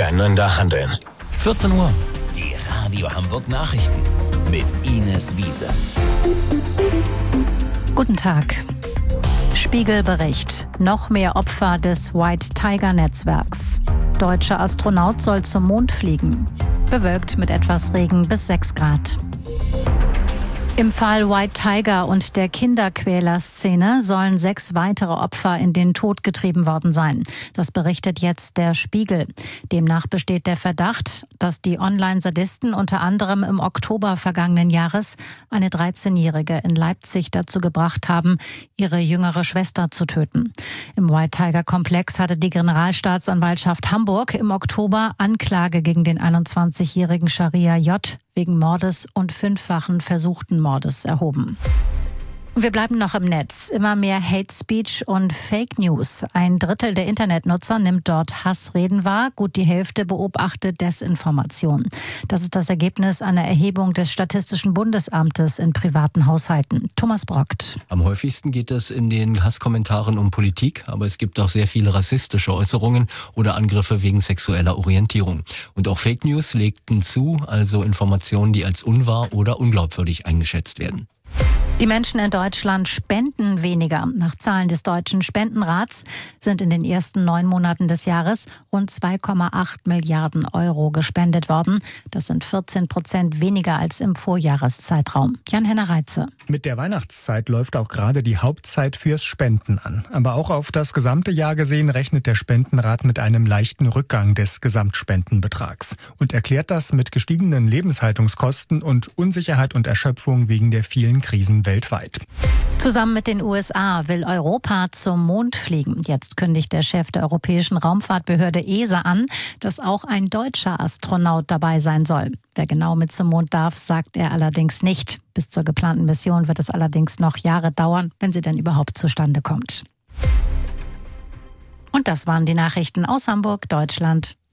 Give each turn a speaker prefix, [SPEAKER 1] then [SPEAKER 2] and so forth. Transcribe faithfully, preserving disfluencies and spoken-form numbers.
[SPEAKER 1] miteinander handeln.
[SPEAKER 2] vierzehn Uhr. Die Radio Hamburg Nachrichten mit Ines Wiese.
[SPEAKER 3] Guten Tag. Spiegelbericht. Noch mehr Opfer des White Tiger Netzwerks. Deutscher Astronaut soll zum Mond fliegen. Bewölkt mit etwas Regen bis sechs Grad. Im Fall White Tiger und der Kinderquäler-Szene sollen sechs weitere Opfer in den Tod getrieben worden sein. Das berichtet jetzt der Spiegel. Demnach besteht der Verdacht, dass die Online-Sadisten unter anderem im Oktober vergangenen Jahres eine dreizehnjährige in Leipzig dazu gebracht haben, ihre jüngere Schwester zu töten. Im White Tiger-Komplex hatte die Generalstaatsanwaltschaft Hamburg im Oktober Anklage gegen den einundzwanzigjährigen Scharia J. wegen Mordes und fünffachen versuchten Mordes erhoben. Wir bleiben noch im Netz. Immer mehr Hate Speech und Fake News. Ein Drittel der Internetnutzer nimmt dort Hassreden wahr. Gut die Hälfte beobachtet Desinformation. Das ist das Ergebnis einer Erhebung des Statistischen Bundesamtes in privaten Haushalten. Thomas Brockt.
[SPEAKER 4] Am häufigsten geht es in den Hasskommentaren um Politik, aber es gibt auch sehr viele rassistische Äußerungen oder Angriffe wegen sexueller Orientierung. Und auch Fake News legten zu, also Informationen, die als unwahr oder unglaubwürdig eingeschätzt werden.
[SPEAKER 3] Die Menschen in Deutschland spenden weniger. Nach Zahlen des Deutschen Spendenrats sind in den ersten neun Monaten des Jahres rund zwei Komma acht Milliarden Euro gespendet worden. Das sind vierzehn Prozent weniger als im Vorjahreszeitraum. Jan-Henner Reitze.
[SPEAKER 5] Mit der Weihnachtszeit läuft auch gerade die Hauptzeit fürs Spenden an. Aber auch auf das gesamte Jahr gesehen rechnet der Spendenrat mit einem leichten Rückgang des Gesamtspendenbetrags und erklärt das mit gestiegenen Lebenshaltungskosten und Unsicherheit und Erschöpfung wegen der vielen Krisen weltweit.
[SPEAKER 3] Zusammen mit den U S A will Europa zum Mond fliegen. Jetzt kündigt der Chef der Europäischen Raumfahrtbehörde E S A an, dass auch ein deutscher Astronaut dabei sein soll. Wer genau mit zum Mond darf, sagt er allerdings nicht. Bis zur geplanten Mission wird es allerdings noch Jahre dauern, wenn sie denn überhaupt zustande kommt. Und das waren die Nachrichten aus Hamburg, Deutschland.